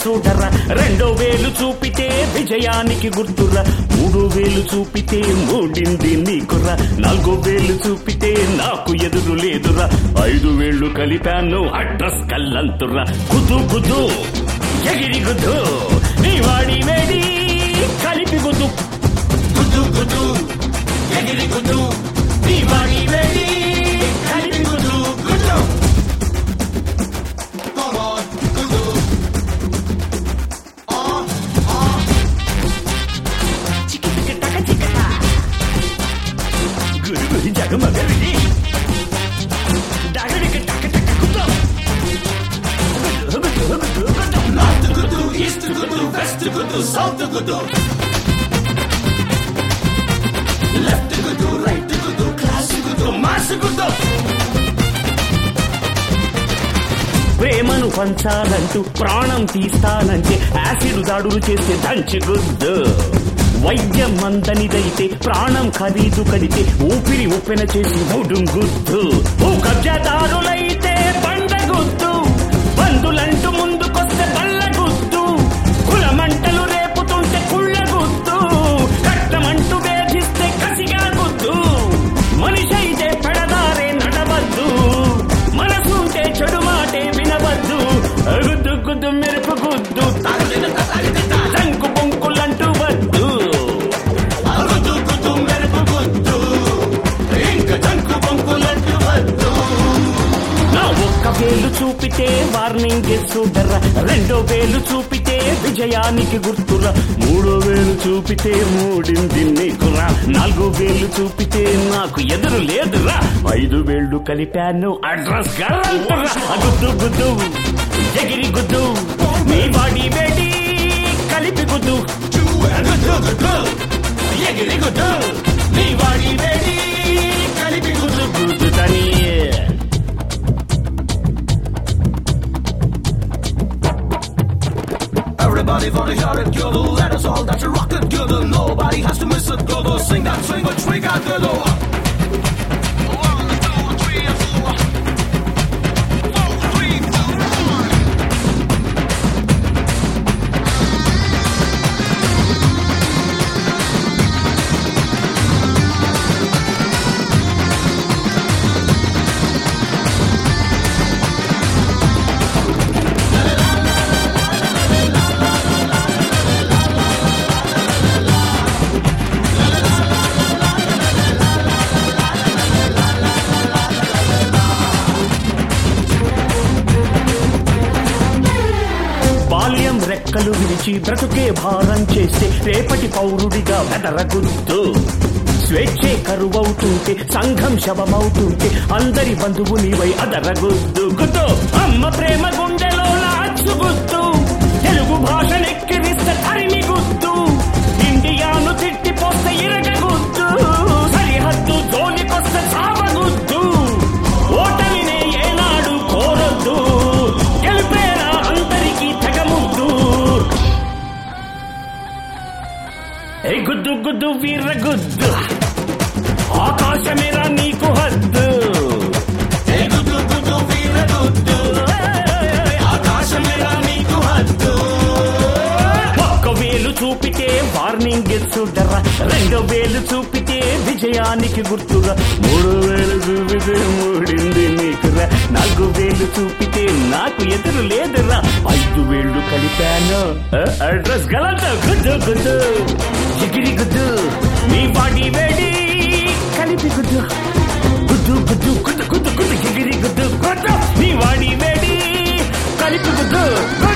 చూడరా, రెండో వేలు చూపితే విజయానికి గుర్తురా, మూడో వేలు చూపితే మూడింది నీకురా, నాలుగో వేలు చూపితే నాకు ఎదురు లేదురా, 5 వేళ్ళు కలిపాను అడ్రస్ కల్లంతురా. గుద్దు గుద్దు ఎగిరి గుద్దు నీ వాడి వేడి కలిపి గుద్దు, గుద్దు గుద్దు ఎగిరి గుద్దు నీ వాడి వేడి కలిపి గుద్దు, గుద్దు. గురి గురి జగమగరి డగడికి టక టక గుద్దు, గుద్దు గుద్దు గుద్దు, నార్త్ గుద్దు, ఈస్ట్ గుద్దు, వెస్ట్ గుద్దు, సౌత్ గుద్దు, లెఫ్ట్ గుద్దు, రైట్ గుద్దు, క్లాస్ గుద్దు, మాస్ గుద్దు. ప్రేమను పంచాలంటూ ప్రాణం తీస్తానంటే యాసిడ్ దాడులు చేస్తే దంచి గుద్దు, వైద్యం మందనిదైతే ప్రాణం ఖరీదు కడితే ఊపిరి ఉప్పెన చేసి మూడుం గుద్దు, కబ్జాదారులైతే బండ గుద్దు, బంధులంటూ ముందుకొస్తే బల్ల గుద్దు, కులమంటలు రేపుతుంటే కుళ్ళ గుద్దు, కట్టమంటూ వేధిస్తే కసిగా గుద్దు, మనిషి అయితే పెడదారే నడవద్దు, మనసుంటే చెడు మాటే వినవద్దు, గుద్దు గుద్దు మెరుపు గుద్దు, రంకు బొంకులంటూ వద్దు, గుద్దు గుద్దు మెరుపు గుద్దు, ఇంకా జంకు బొంకులంటూ వద్దు. నా ఒక్క వేలు చూపితే వార్నింగ్ చూడరా, రెండో వేలు చూపితే విజయానికి గుర్తురా, మూడో వేలు చూపితే మూడింది నీకురా, నాలుగో వేలు చూపితే నాకు ఎదురు లేదురా, 5 వేళ్ళు కలిపాను అడ్రస్ గల్లంతురా. గుద్దు గుద్దు ఎగిరి గుద్దు నీ బాడీ వేడి కలిపి గుద్దు, గుద్దు గుద్దు ఎగిరి గుద్దు నీ బాడీ వేడి కలిపి గుద్దు, గుద్దుతని. Everybody wanna hear it, girl. Let us all dance and rock it, girl. Nobody has to miss it, girl. Sing that swing, which we got, girl. 1, 2, 3, 4. 4, 3, 2, 1. బాల్యం రెక్కలు విరిచి బ్రతుకే భారం చేస్తే రేపటి పౌరుడిగా వెదరగుద్దు, స్వేచ్ఛే కరువవుతుంటే సంఘం శవమవుతుంటే అందరి బంధువు నీవై అదరగుద్దు, గుద్దు అమ్మ ప్రేమ గుండెలో నాచుగుద్దు, తెలుగు భాషనెక్కిరిస్తే తరిమి గుద్దు, ఇండియాను తిట్టిపోస్తే ఇరగగుద్దు, సరిహద్దు జోలికొస్తే సావగుద్దు, ఓటమినే ఏనాడు కోరొద్దు, గెలిపేరా అందరికీ తెగముద్దు. ఏ గుద్దు గుద్దు వీర గుద్దు, ఆకాశమేరా నీకు హద్దు, ఏ గుద్దు గుద్దు వీర గుద్దు, ఆకాశమేరా నీకు హద్దు. ఒక్క వేలు చూపితే వార్నింగ్ చూడరా, రెండో వేలు చూపితే విజయానికి గుర్తురా, మూడో వేలు చూపితే మూడింది నీకురా, నాలుగో వేలు చూపితే నాకు ఎదురు లేదురా, 5 వేళ్ళు కలిపాను అడ్రస్ గలంత. గుద్దు గుద్దు ఎగిరి గుద్దు నీ బాడీ వేడి కలిపి గుద్దు, గుద్దు గుద్దు గుద్దు గుద్దు గుద్దు ఎగిరి గుద్దు, గుద్దు నీ వాడి వేడి కలిపి గుద్దు.